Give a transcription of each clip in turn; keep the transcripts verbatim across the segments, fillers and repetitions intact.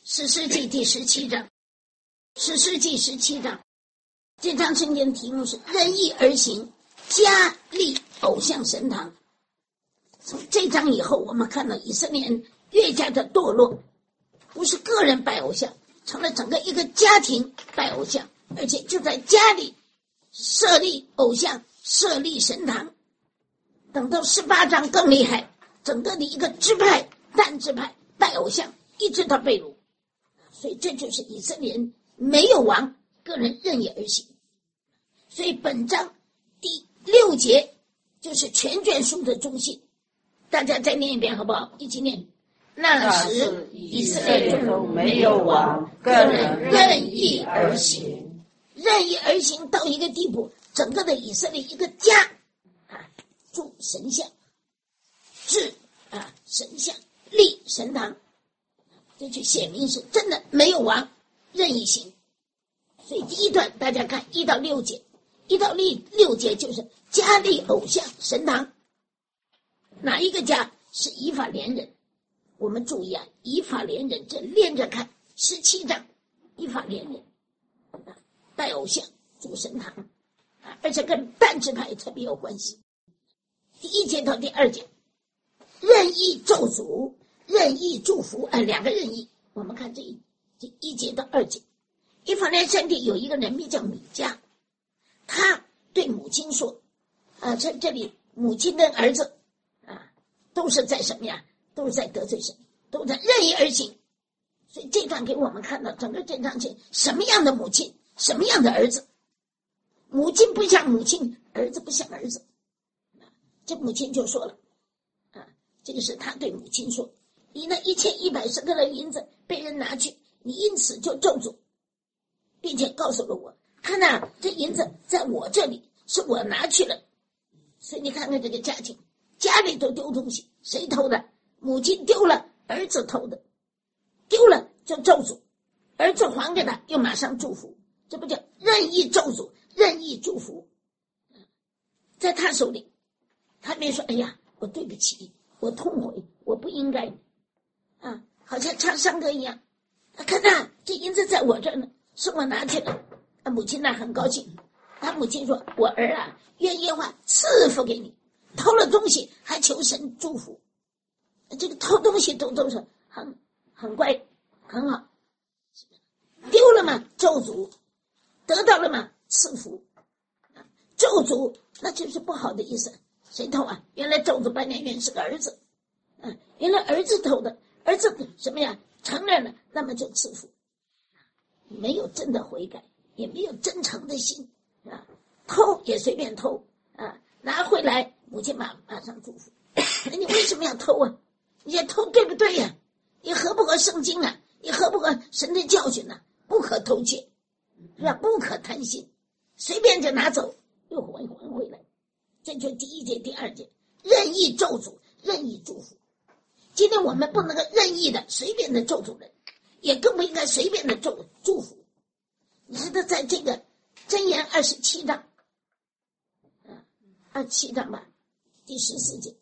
士师记第十七章，士师记十七章，这章圣经的题目是任意而行，加立偶像神堂。从这章以后，我们看到以色列人越加的堕落，不是个人拜偶像，成了整个一个家庭拜偶像，而且就在家里设立偶像，设立神堂。等到十八章更厉害，整个的一个支派但支派拜偶像，一直到被掳。所以这就是以色列人没有王，个人任意而行。所以本章第六节就是全卷书的中心，大家再念一遍好不好？一起念。那时以色列中没有王，个人任意而行。任意而行到一个地步，整个的以色列一个家啊，筑神像，制啊神像，立神堂，这就显明是真的没有王，任意行。所以第一段大家看一到六节，一到六节就是家立偶像神堂。哪一个家？是以法莲人。我们注意啊，以法莲人这连着看十七章，以法莲人啊拜偶像筑神堂啊，而且跟但支派特别有关系。第一节到第二节，任意咒诅，任意祝福，哎，两个任意。我们看这一这一节到二节，以法莲山地有一个人名叫米迦，他对母亲说，啊，这这里母亲跟儿子啊，都是在什么呀？都是在得罪神，都在任意而行。所以这段给我们看到整个这章是什么样的母亲，什么样的儿子。母亲不像母亲，儿子不像儿子。这母亲就说了，啊，这个是他对母亲说，你那一千一百舍客勒银子被人拿去，你因此就咒诅，并且告诉了我，看呐，这银子在我这里，是我拿去了。所以你看看这个家庭，家里都丢东西，谁偷的？母亲丢了，儿子偷的，丢了就咒诅，儿子还给他，又马上祝福，这不叫任意咒诅，任意祝福。在他手里，他没说，哎呀，我对不起，我痛悔，我不应该啊，好像唱山歌一样。看呐，这银子在我这儿呢，是我拿去的。他母亲呢很高兴，他母亲说，我儿啊，愿耶和华赐福给你，偷了东西还求神祝福。这个偷东西都都是很很乖，很好。丢了嘛，咒诅；得到了嘛，赐福。咒诅那就是不好的意思。谁偷啊？原来咒诅半年原是个儿子，啊，原来儿子偷的，儿子什么呀？承认了，那么就赐福。没有真的悔改，也没有真诚的心啊，偷也随便偷啊，拿回来母亲马马上祝福。那你为什么要偷啊？你也偷对不对呀、啊？你合不合圣经啊？你合不合神的教训啊？不可偷窃，是吧？不可贪心，随便就拿走，又还还回来。这就第一节、第二节，任意咒诅，任意祝福。今天我们不能够任意的、随便的咒诅人，也更不应该随便的咒祝福。你看他在这个箴言二十七章，啊，二十七章吧，第十四节。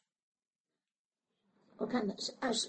我看的是二十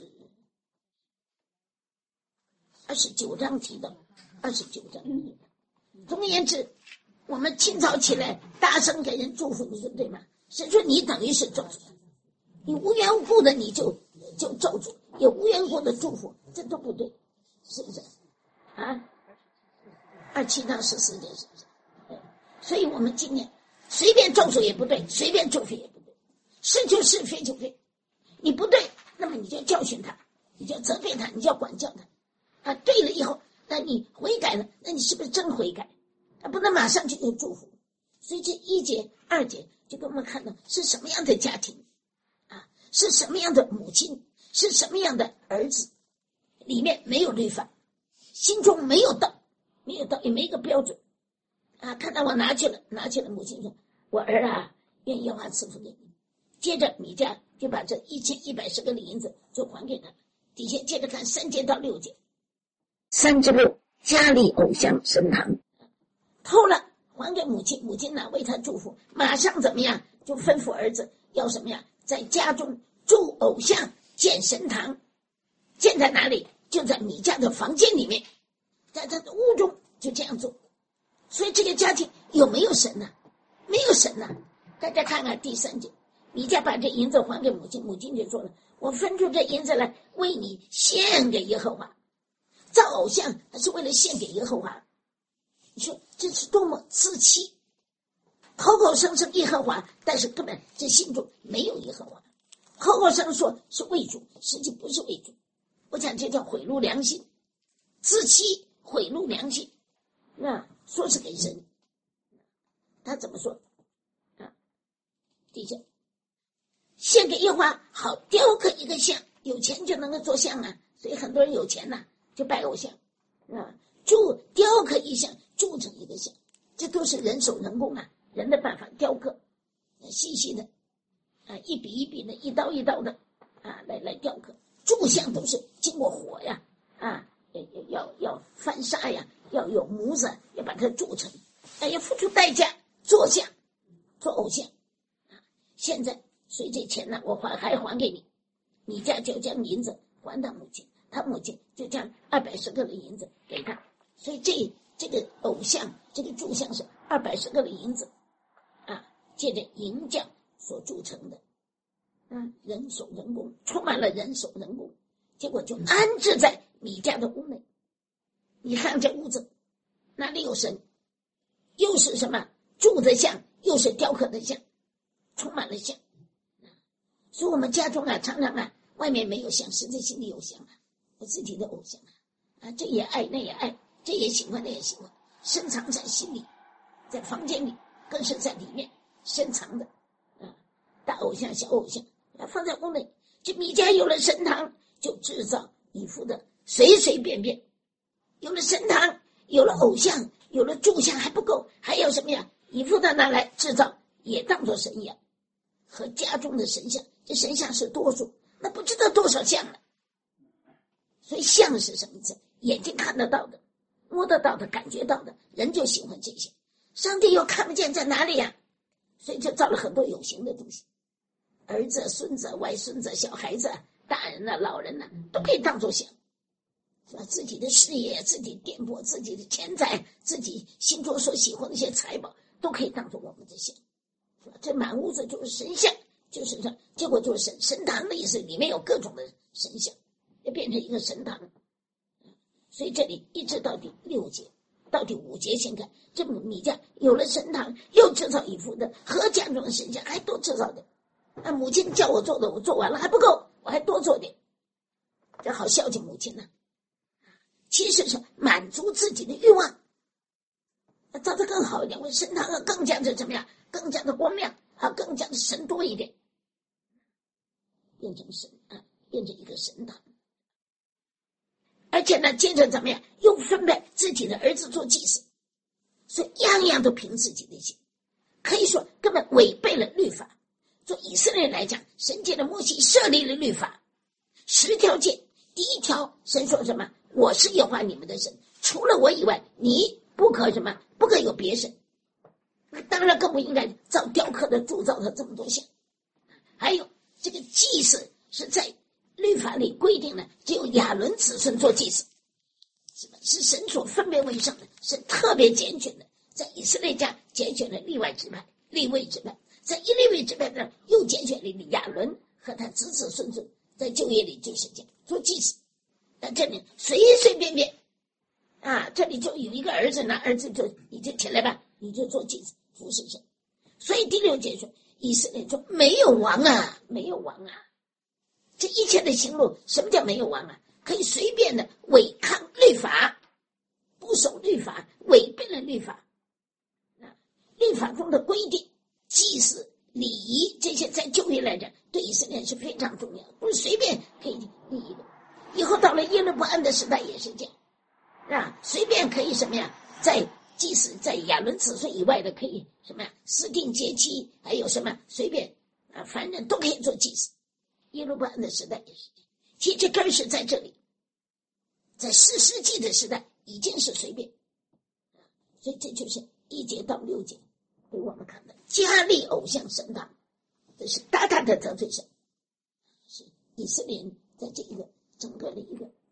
二十九章提的，二十九章。总而言之，我们清早起来大声给人祝福，你说对吗？神说你等于是咒诅，你无缘无故的你就就咒诅，也无缘无故的祝福，这都不对，是不是？啊，二七章十四节是不是？所以我们今天随便咒诅也不对，随便祝福也不对，是就是非就非。你不对，那么你就教训他，你就责备他，你就要管教他。啊，对了以后，那你悔改了，那你是不是真悔改？啊，不能马上就有祝福。所以这一节、二节就给我们看到是什么样的家庭，啊，是什么样的母亲，是什么样的儿子，里面没有律法，心中没有道，没有道也没一个标准。啊，看到我拿去了，拿去了，母亲说：“我儿啊，愿耶和华赐福给你。”接着米迦就把这一千一百十个银子就还给他。底下接着看三节到六节，三至六，家里偶像神堂，偷了还给母亲，母亲呢为他祝福，马上怎么样？就吩咐儿子要什么呀？在家中筑偶像，建神堂，建在哪里？ 就在米迦的房间里面，在他的屋中就这样做。所以这个家庭有没有神呢、啊？没有神呢、啊。大家看看第三节，米迦把这银子还给母亲，母亲就说了：“我分出这银子来为你献给耶和华。”造偶像还是为了献给耶和华？你说这是多么自欺！口口声声耶和华，但是根本这心中没有耶和华。口口声声说是为主，实际不是为主。我讲这叫毁辱良心，自欺毁辱良心。那说是给神，他怎么说啊？第一，献给耶和华，好雕刻一个像，有钱就能够做像啊。所以很多人有钱呐、啊，就拜偶像啊，铸雕刻一像，铸成一个像，这都是人手人工啊，人的办法雕刻，细细的啊，一笔一笔的，一刀一刀的啊，来来雕刻。铸像都是经过火呀，啊，要要要翻砂呀，要有模子，要把它铸成，哎，要付出代价做像，做偶像。啊，现在所以这钱呢，我还还还给你，你家就将银子还他母亲，他母亲就将二百十个的银子给他，所以这这个偶像，这个铸像是二百十个的银子，啊，借着银匠所铸成的。嗯，人手人工，充满了人手人工，结果就安置在米迦的屋内。你看这屋子哪里有神？又是什么铸的像，又是雕刻的像，充满了像。所以我们家中啊，常常啊，外面没有像，实在心里有像啊，我自己的偶像啊，啊，这也爱，那也爱，这也喜欢，那也喜欢，深藏在心里，在房间里，更是在里面深藏的啊，大偶像、小偶像。放在屋内，这米迦有了神堂，就制造以弗的随随便便。有了神堂，有了偶像，有了柱像还不够，还有什么呀？以弗的拿来制造，也当作神一样，和家中的神像，这神像是多数，那不知道多少像了。所以像是什么意思？眼睛看得到的，摸得到的，感觉到的，人就喜欢这些。上帝又看不见在哪里呀？所以就造了很多有形的东西。儿子、孙子、外孙子、小孩子、大人呐、老人呐，都可以当作像，是吧？自己的事业、自己颠簸、自己的钱财、自己心中所喜欢的一些财宝，都可以当作我们的像，是吧？这满屋子就是神像，就是这，结果就是神神堂的意思，里面有各种的神像，也变成一个神堂。所以这里一直到第六节，到第五节，先看这米迦有了神堂，又制造以弗的和家中的神像，还多制造的。那母亲叫我做的，我做完了还不够，我还多做点，这好孝敬母亲呢、啊。其实是满足自己的欲望，造得更好一点，我神堂啊更加的怎么样，更加的光亮啊，更加的神多一点，变成神啊，变成一个神堂。而且呢，接着怎么样，又分配自己的儿子做祭司，所以样样都凭自己的心，可以说根本违背了律法。做以色列人来讲，神借着摩西设立了律法，十条诫。第一条，神说什么？我是耶和华你们的神，除了我以外，你不可什么，不可有别神。那当然更不应该造雕刻的铸造的这么多像。还有这个祭司是在律法里规定的，只有亚伦子孙做祭司，是吧？是神所分别为圣的，是特别拣选的，在以色列家拣选了利外支派、利未支派。在以利未支派呢，又拣选了亚伦和他子子孙孙，在旧约里就是这样做祭司。但这里随随便便啊，这里就有一个儿子，那儿子就你就起来吧，你就做祭司服侍神。所以第六节说，以色列说没有王啊，没有王啊。这一切的行路，什么叫没有王啊？可以随便的违抗律法，不守律法，违背了律法啊，律法中的规定。祭祀、礼仪这些在旧约来讲，对以色列是非常重要的，不是随便可以立一个。以后到了耶罗波安的时代也是这样，啊，随便可以什么呀？在祭祀在亚伦子孙以外的可以什么呀？私定节期，还有什么随便啊，凡人都可以做祭祀。耶罗波安的时代也是这样，其实这根是在这里，在四世纪的时代已经是随便，所以这就是一节到六节。给我们看的加利偶像神堂，这是大大的得罪神，是以色列人在这一个整个的一个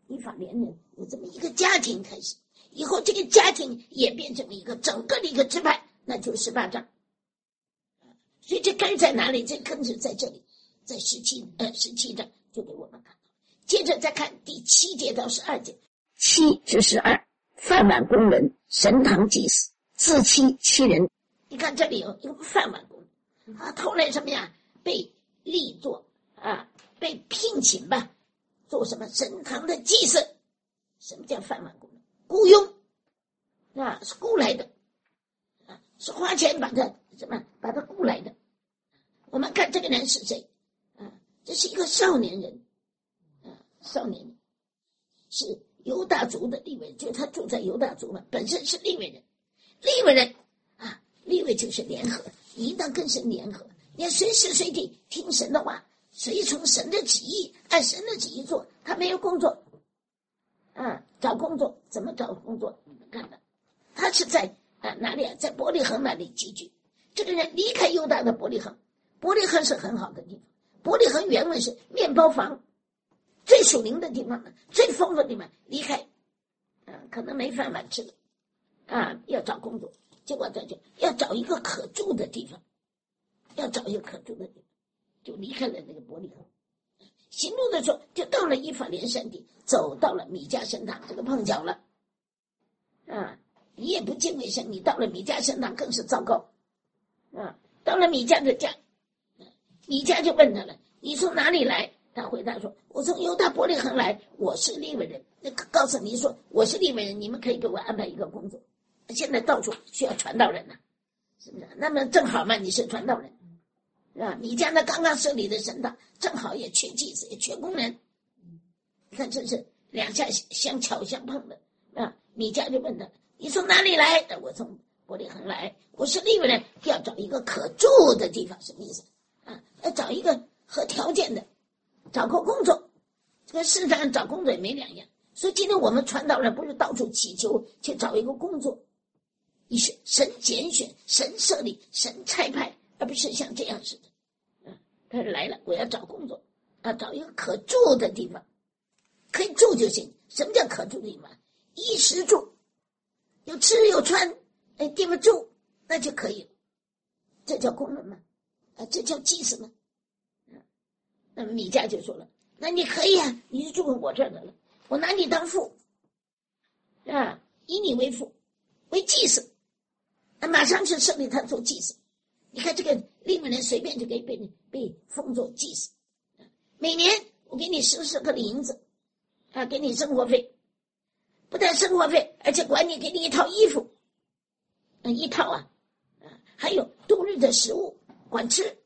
以法莲人有这么一个家庭开始，以后这个家庭也变成了一个整个的一个支派，那就是十八章。所以这根在哪里？这根是在这里，在十七呃十七章就给我们看。接着再看第七节到十二节，七至十二，饭碗工人、神堂祭司、自欺欺人。你看这里有一个饭碗工人啊，后来什么呀？被立作啊，被聘请吧，做什么神堂的祭司。什么叫饭碗工人？雇佣啊，是雇来的啊，是花钱把他什么把他雇来的。我们看这个人是谁啊？这是一个少年人。少年人是犹大族的利未人，就是他住在犹大族嘛，本身是利未人。利未人啊，利未就是联合，你应当跟神联合，你要随时随地听神的话，随从神的旨意，按神的旨意做。他没有工作啊，找工作怎么找工作？你们看到，他是在啊哪里啊？在伯利恒那里寄居。这个人离开犹大的伯利恒，伯利恒是很好的地方。伯利恒原文是面包房。最属灵的地方呢，最丰富的地方，离开，啊，可能没饭碗吃了，啊，要找工作，结果这就要找一个可住的地方，要找一个可住的地方，就离开了那个伯利恒。行路的时候，就到了以法莲山地，走到了米迦神堂，这个碰巧了，啊，你也不敬畏神，你到了米迦神堂更是糟糕，啊，到了米迦的家，米迦就问他了，你从哪里来？他回答说，我从犹大伯利恒来，我是利未人。那告诉你说我是利未人，你们可以给我安排一个工作。现在到处需要传道人呢、啊，是不是？那么正好嘛，你是传道人啊，米迦那刚刚设立的神堂，正好也缺祭司，也缺工人。你看这是两下相巧相碰的啊。米迦就问他，你从哪里来？我从伯利恒来，我是利未人，要找一个可住的地方，什么意思啊？要找一个合条件的，找个工作，这个世上找工作也没两样。所以今天我们传道人不是到处祈求去找一个工作，你是神拣选、神设立、神差派，而不是像这样似的。嗯，他来了，我要找工作，要找一个可住的地方，可以住就行。什么叫可住的地方？衣食住，有吃有穿，哎，地方住那就可以了。这叫工人吗？啊，这叫祭司吗？那么米迦就说了，那你可以啊，你是住我这儿的了，我拿你当父啊，以你为父，为祭司，那马上就设立他做祭司。你看这个利未人随便就可以被被封作祭司，每年我给你十十个银子啊，给你生活费，不但生活费，而且管你给你一套衣服，啊，一套啊，啊，还有度日的食物，管吃。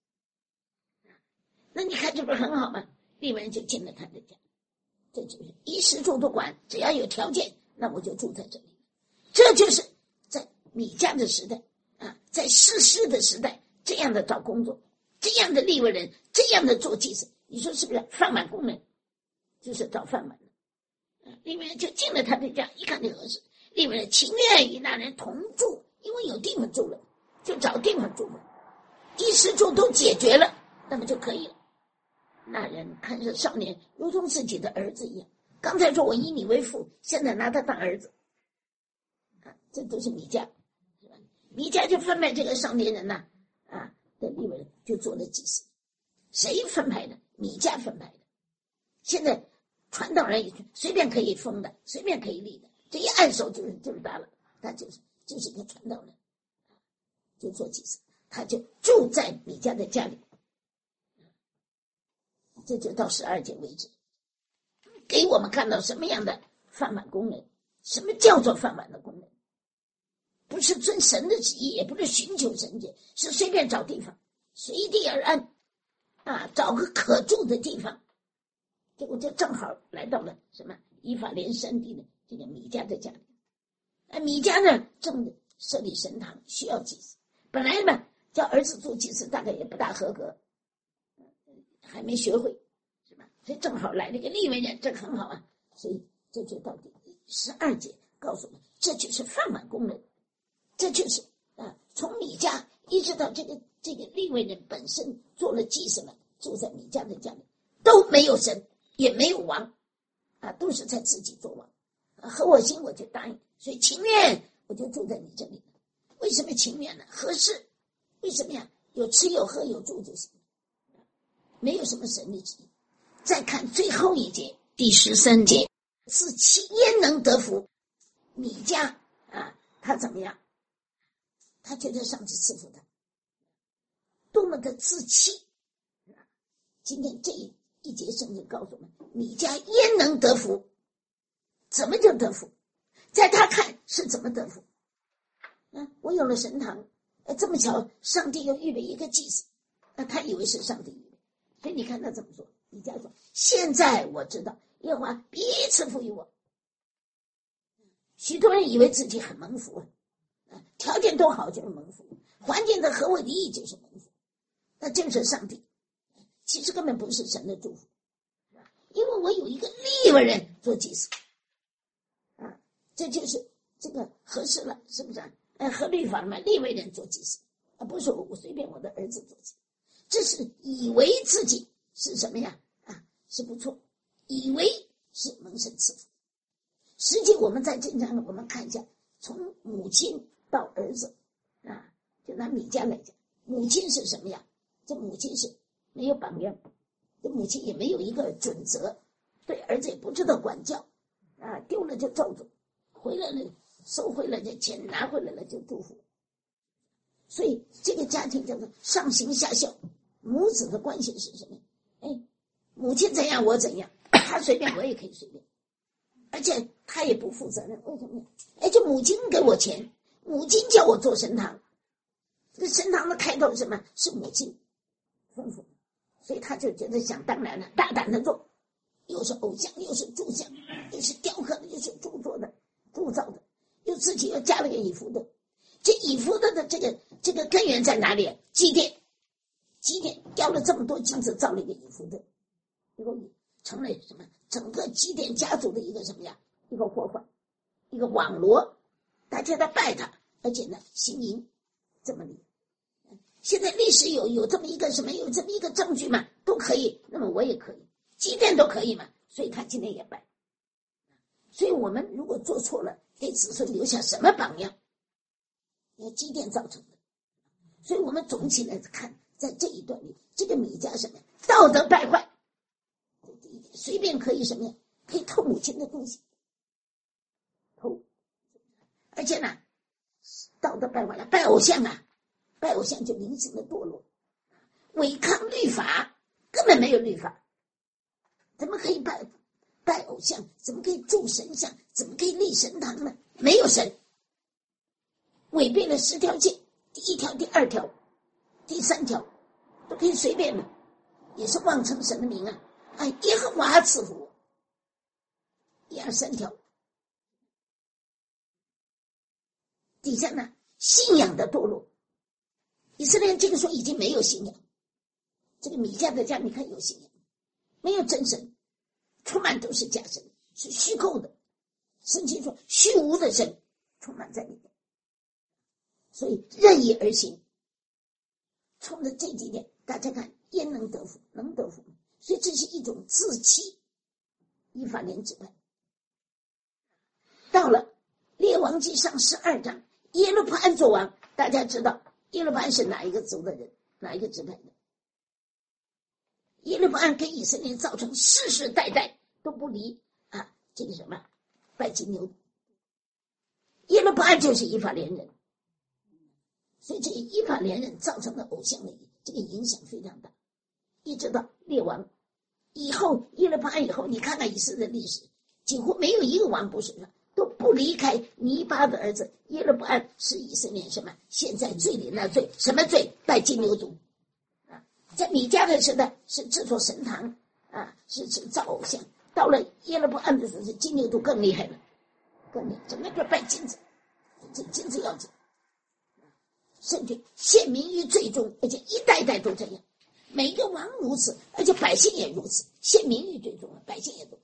那你看这不是很好吗？利未人就进了他的家，这就是衣食住都管，只要有条件，那我就住在这里。这就是在米迦的时代啊，在士师的时代，这样的找工作，这样的利未人，这样的做祭司，你说是不是？饭碗工人就是找饭碗的啊。利未人就进了他的家，一看就合适，利未人情愿与那人同住，因为有地方住了，就找地方住了，衣食住都解决了，那么就可以了。那人看着少年如同自己的儿子一样，刚才说我以你为父，现在拿他当儿子啊，这都是米迦，是吧？米迦就分派这个少年人呐、啊，啊的利未人就做了祭司。谁分派的？米迦分派的。现在传道人也随便可以封的，随便可以立的，这一按手就是就是他了，他就是就是一个传道人，就做祭司，他就住在米迦的家里。这就到十二节为止，给我们看到什么样的饭碗工人，什么叫做饭碗的工人？不是遵神的旨意，也不是寻求神界，是随便找地方，随地而安啊，找个可住的地方。结果就正好来到了什么以法莲山地的这个米迦的家里。啊，米迦呢正设立神堂，需要祭司。本来嘛，叫儿子做祭司大概也不大合格，还没学会，是吧？所以正好来了一个利未人，这个很好啊。所以这就到底十二节告诉我们，这就是饭碗工人，这就是啊，从米迦一直到这个这个利未人本身做了祭司们，住在米迦的家里，都没有神，也没有王， 啊，都是在自己做王，啊、合我心我就答应，所以情愿我就住在你这里。为什么情愿呢？合适。为什么呀？有吃有喝有住就行，没有什么神的旨意。再看最后一节第十三节，自欺焉能得福？米迦啊，他怎么样？他觉得上帝赐福他，多么的自欺！今天这一一节圣经告诉我们，米迦焉能得福？怎么就得福？在他看是怎么得福？啊，我有了神堂，呃，这么巧，上帝又预备一个祭司，那他以为是上帝预备，所以你看他怎么说？米迦说：“现在我知道，耶和华必赐福于我。”许多人以为自己很蒙福，啊，条件多好就是蒙福，环境的合我的意就是蒙福，那正是上帝。其实根本不是神的祝福，因为我有一个利未人做祭司，啊，这就是这个合适了，是不是？呃，合律法嘛，利未人做祭司，啊，不是我我随便我的儿子做祭司，这是以为自己是什么呀？啊，是不错，以为是蒙神赐福。实际我们在经常我们看一下，从母亲到儿子，啊，就拿米迦来讲，母亲是什么呀？这母亲是没有榜样，这母亲也没有一个准则，对儿子也不知道管教，啊，丢了就咒诅，回来了收回来这钱拿回来了就祝福，所以这个家庭叫做上行下效，母子的关系是什么？哎，母亲怎样我怎样，他随便我也可以随便，而且他也不负责任，为什么？哎，这母亲给我钱，母亲叫我做神堂，这个神堂的开头是什么？是母亲吩咐，所以他就觉得想当然了，大胆的做，又是偶像，又是铸像，又是雕刻的，又是铸作的、铸造的，又自己又加了个以弗的。这以弗的的这个这个根源在哪里？基甸，基甸雕了这么多金子，造了一个以弗的，以后成了什么？整个基甸家族的一个什么呀？一个祸患，一个网罗，大家在拜他，而且呢，行淫这么厉害。现在历史有有这么一个什么，有这么一个证据嘛，都可以，那么我也可以，基甸都可以嘛，所以他今天也拜。所以我们如果做错了，给子孙留下什么榜样？因为基甸造成的。所以我们总起来看，在这一段里，这个米迦什么呀？道德败坏，随便可以什么呀？可以偷母亲的东西，偷，而且呢，道德败坏了，拜偶像啊。拜偶像就灵性的堕落，违抗律法，根本没有律法，怎么可以拜拜偶像？怎么可以筑神像？怎么可以立神堂呢？没有神，违背了十条诫，第一条、第二条、第三条都可以随便的，也是妄称神的名啊！哎，耶和华赐福我，一二三条。底下呢，信仰的堕落。以色列人这个时候已经没有信仰，这个米迦的家你看有信仰，没有真神，充满都是假神，是虚构的。圣经说虚无的神充满在里面，所以任意而行。冲着这几点，大家看焉能得福？能得福？所以这是一种自欺。以法莲支派到了列王记上十二章，耶路伯安做王，大家知道耶路伯安是哪一个族的人，哪一个支派的？耶路伯安给以色列造成世世代代都不离啊，这个什么拜金牛。耶路伯安就是以法莲人，所以这个以法莲人造成的偶像的这个影响非常大，一直到列王以后，耶路伯安以后，你看看以色列的历史，几乎没有一个王不是的。都不离开尼巴的儿子耶路伯安，是以色列什么？现在罪里那罪，什么罪？拜金牛犊啊！在米迦的时代是制作神堂啊，是是造偶像。到了耶路伯安的时候，金牛犊更厉害了，更厉害，整个就拜金子，这金子要紧，甚至陷民于罪中，而且一代代都这样。每一个王如此，而且百姓也如此，陷民于罪中，百姓也都。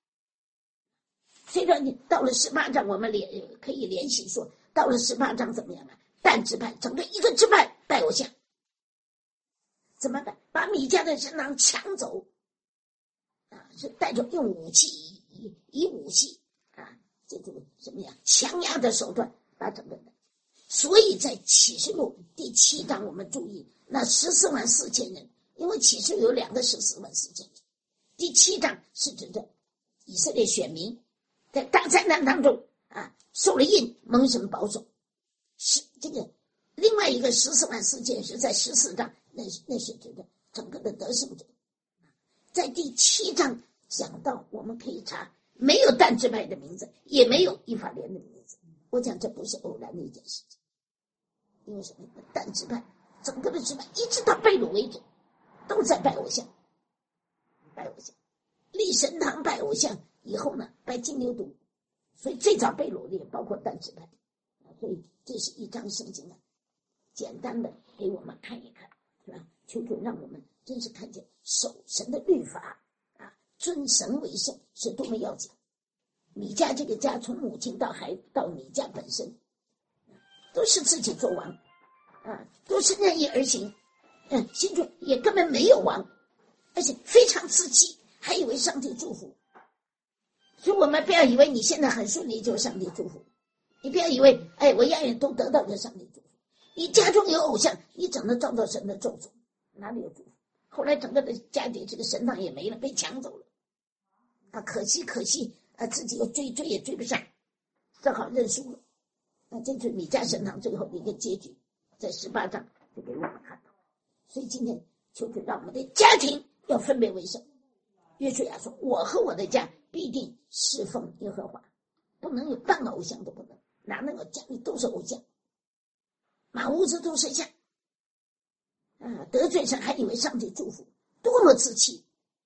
所以说，你到了十八章，我们联可以联系说，到了十八章怎么样啊？但支派整个一个支派拜偶像，怎么办？把米迦的神堂抢走，啊，是带着用武器以以武器啊，这种什么呀强压的手段把整个的。所以在启示录第七章，我们注意那十四万四千人，因为启示录有两个十四万四千人。第七章是指着以色列选民在大灾难当中啊受了印，蒙神保守。是这个另外一个十四万四千是在十四章，那是那是指的整个的得胜者。在第七章讲到，我们可以查，没有但支派的名字，也没有以法莲的名字。我讲这不是偶然的一件事情，因为什么？但支派整个的支派一直到被掳为止，都在拜偶像，拜偶像，立神堂拜偶像以后呢，拜金牛犊，所以最早被掳的也包括但支派。所以这是一章圣经啊，简单的给我们看一看，是吧？求主让我们真是看见守神的律法啊，尊神为圣是多么要紧。米迦这个家，从母亲到孩到米迦本身，都是自己做王啊，都是任意而行，嗯，心中也根本没有王，而且非常自欺，还以为上帝祝福。所以我们不要以为你现在很顺利就是上帝祝福，你不要以为哎我永远都得到这上帝祝福。你家中有偶像，你只能遭到神的咒诅，哪里有祝福？后来整个的家里这个神堂也没了，被抢走了啊！可惜可惜啊，自己又追追也追不上，正好认输了。那这是米迦神堂最后的一个结局，在十八章就给我们看到。所以今天求主让我们的家庭要分别为圣。约书亚说：“我和我的家必定侍奉耶和华，不能有半个偶像都不能，哪能有家里都是偶像，满屋子都是像啊！得罪神还以为上帝祝福，多么自欺！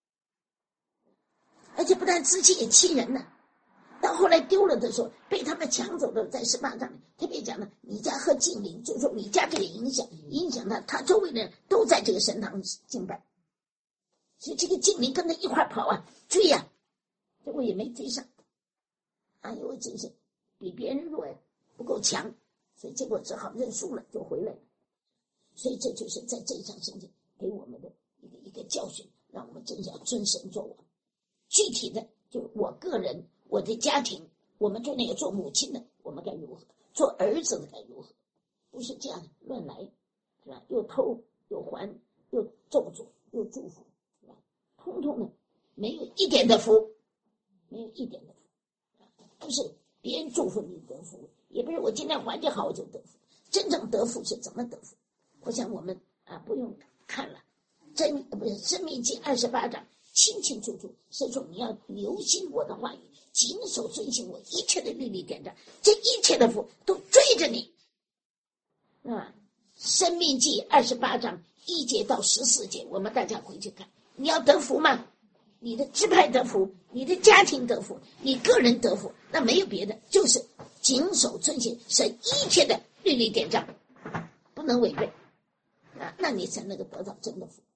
而且不但自欺，也欺人呢。到后来丢了的时候，被他们抢走了，在十八章里特别讲了，米迦和近邻，就是说米迦这个影响，影响他，他周围的人都在这个神堂敬拜，所以这个近邻跟他一块跑啊，追呀、啊，结果也没追上啊，因为真是比别人弱呀，不够强，所以结果只好认输了，就回来了。所以这就是在这一章圣经给我们的一个一个教训，让我们真要尊神做王。具体的就是我个人，我的家庭，我们做那个做母亲的，我们该如何？做儿子的该如何？不是这样乱来，是吧？又偷又还，又咒诅又祝福，是吧？通通的没有一点的福，没有一点的福，不是别人祝福你得福，也不是我今天环境好我就得福。真正得福是怎么得福？我想我们啊不用看了，真不是《申命记》二十八章清清楚楚，所以说你要留心我的话语，谨守遵行我一切的律例典章，这一切的福都追着你啊！《申命记》二十八章一节到十四节，我们大家回去看。你要得福吗？你的支派得福，你的家庭得福，你个人得福，那没有别的，就是谨守遵行神一切的律例典章，不能违背啊，那你才能够得到真的福。